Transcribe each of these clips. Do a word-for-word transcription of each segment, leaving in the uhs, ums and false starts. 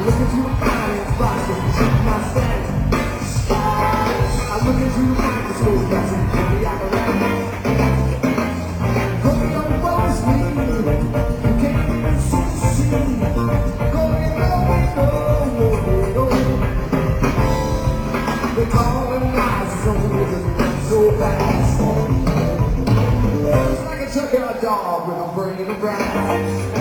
look into the finance box and check my status. I look into the microscope, that's it, for the apparatus. Going on both me, you can't even see the scene. Going on, going on. They call it lies, only because it runs so fast. It's like a junkyard dog with a brain of brass.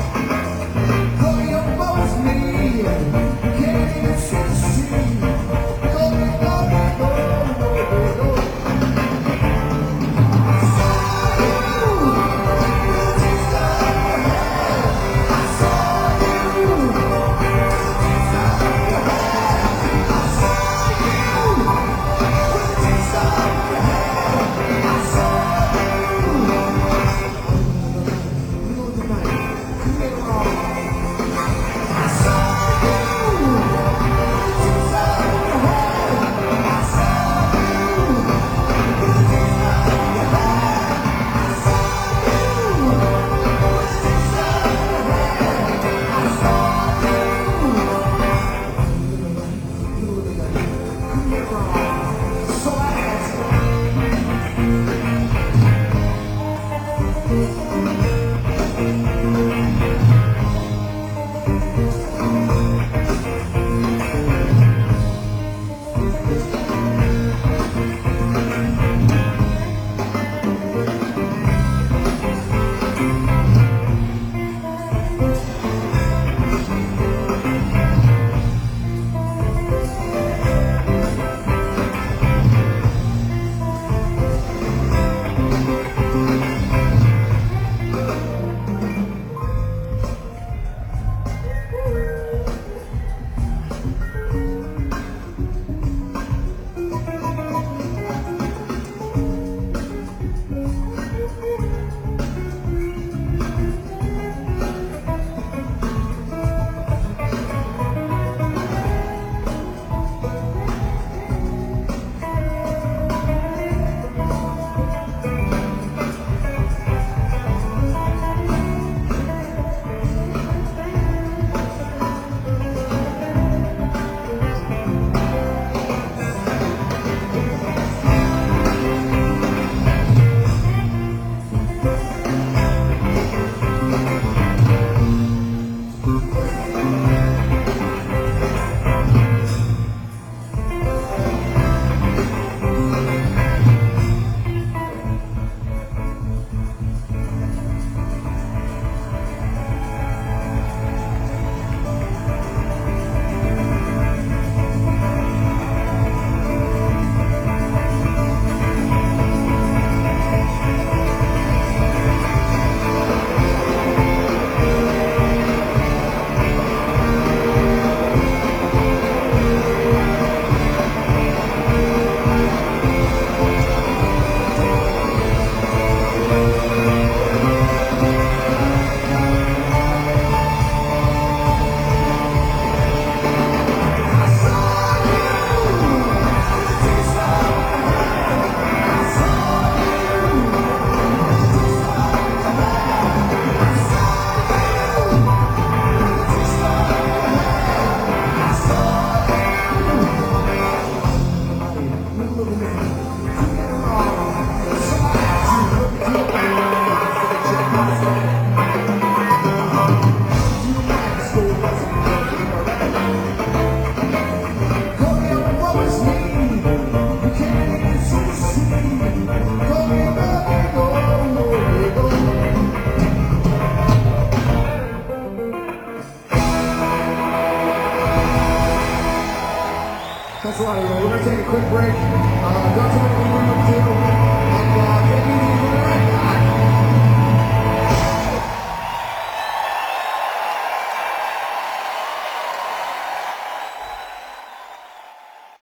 That's a lot of We're going to take a quick break. Uh, don't tell me what we're going to do. And uh, maybe we're right back.